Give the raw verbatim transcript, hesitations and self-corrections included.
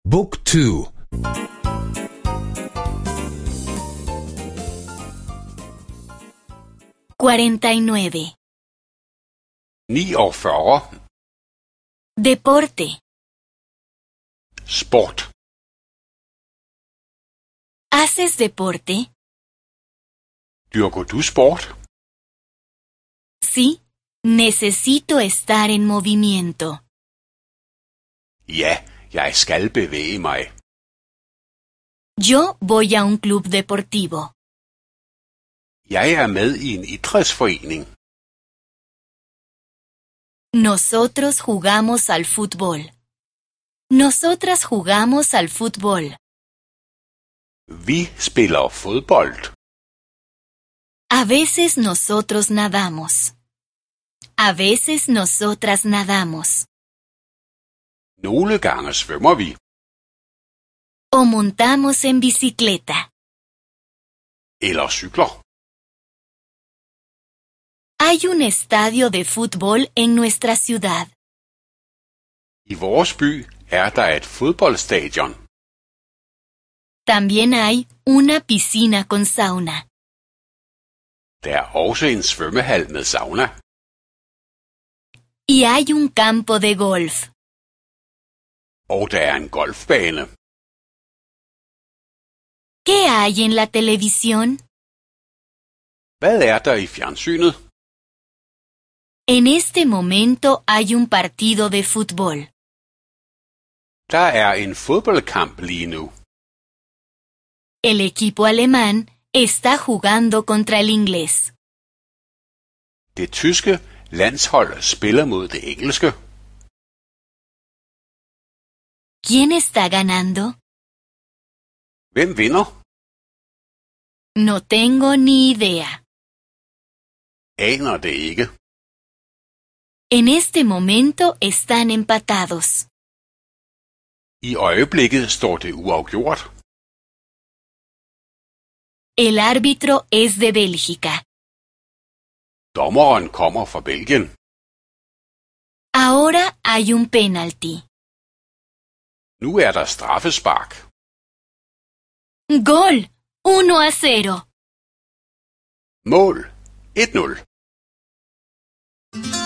Book two. cuarenta y nueve. niogfyrre. Deporte. Sport. ¿Haces deporte? Dyrker du sport? Sí, necesito estar en movimiento. Ja, jeg skal bevæge mig. Yo voy a un club deportivo. Jeg er med i en idrætsforening. Nosotros jugamos al fútbol. Nosotras jugamos al fútbol. Vi spiller fodbold. A veces nosotros nadamos. A veces nosotras nadamos. Nogle gange svømmer vi. O montamos en bicicleta. Eller cykler. Hay un estadio de fútbol en nuestra ciudad. I vores by er der et fodboldstadion. También hay una piscina con sauna. Der er også en svømmehal med sauna. Y hay un campo de golf. Og der er en golfbane. ¿Qué hay en la televisión? Hvad er der i fjernsynet? En este momento hay un partido de fútbol. Der er en fodboldkamp lige nu. El equipo alemán está jugando contra el inglés. Det tyske landshold spiller mod det engelske. ¿Quién está ganando? Hvem vinder? No tengo ni idea. Aner det ikke. En este momento están empatados. I øjeblikket står det uafgjort. El árbitro es de Bélgica. Dommeren kommer fra Belgien. Ahora hay un penalti. Nu er der straffespark. Gol, uno a cero. Mål et nul.